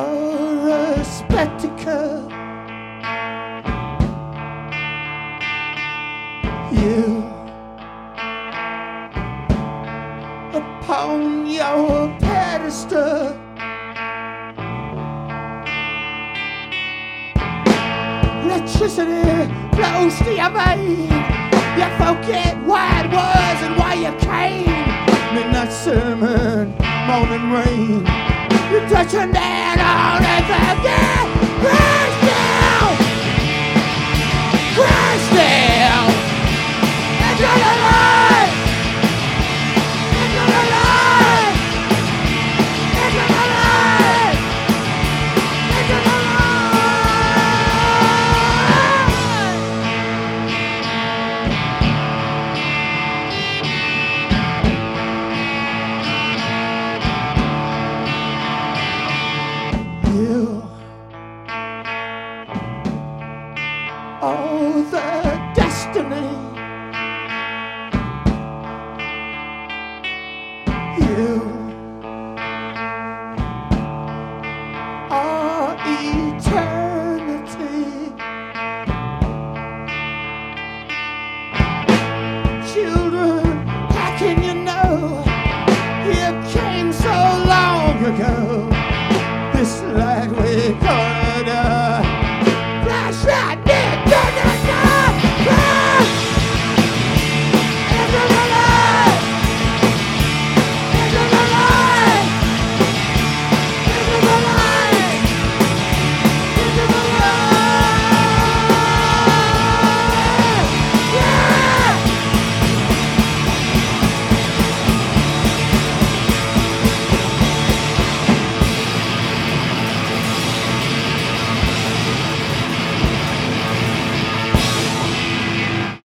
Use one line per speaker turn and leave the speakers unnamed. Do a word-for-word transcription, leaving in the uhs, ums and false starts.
You're a spectacle. You upon your pedestal. Electricity flows to your vein. You forget why it was and why you came. Midnight sermon, morning rain. You're touching down on earth again. Crash down, crash down into the light, into the light, into the light, into the light. You